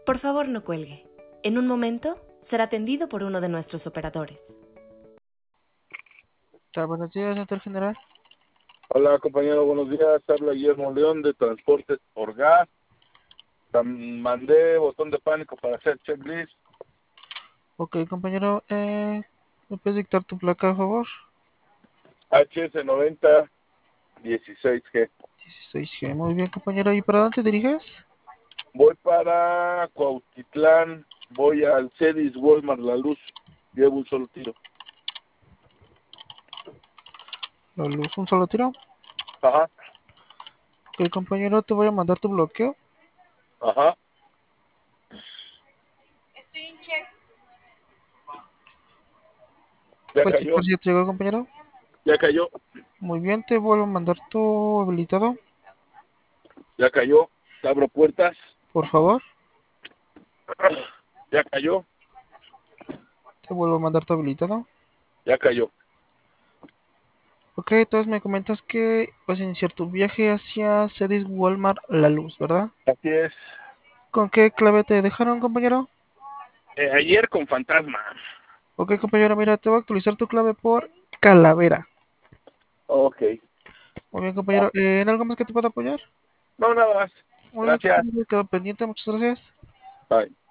Por favor, no cuelgue. En un momento será atendido por uno de nuestros operadores. Buenos días, señor general. Hola compañero, buenos días. Habla Guillermo León de Transportes por Gas. Mandé botón de pánico para hacer checklist. Ok, compañero, ¿me puedes dictar tu placa, por favor? HS90 16G. 16G, muy bien, compañero. ¿Y para dónde te diriges? Voy para Cuautitlán. Voy al Cedis Walmart La Luz. Llevo un solo tiro. La luz, un solo tiro. Ajá, Ok, compañero, te voy a mandar tu bloqueo. ajá. Ya ¿Puedes cayó, checar si ya te llegó, compañero? ya cayó, Muy bien, te vuelvo a mandar tu habilitado, ya cayó. Abro puertas. por favor. Ya cayó, Te vuelvo a mandar tu habilitado. ya cayó. Ok, entonces me comentas que vas a iniciar tu viaje hacia Cedis Walmart La Luz, ¿verdad? Así es. ¿Con qué clave te dejaron, compañero? Ayer con fantasma. Ok, compañero, mira, te voy a actualizar tu clave por Calavera. Ok. Muy bien, Ah, compañero. ¿En algo más que te pueda apoyar? no, nada más. Muy bien, Gracias. compañero, quedo pendiente. Muchas gracias. Bye.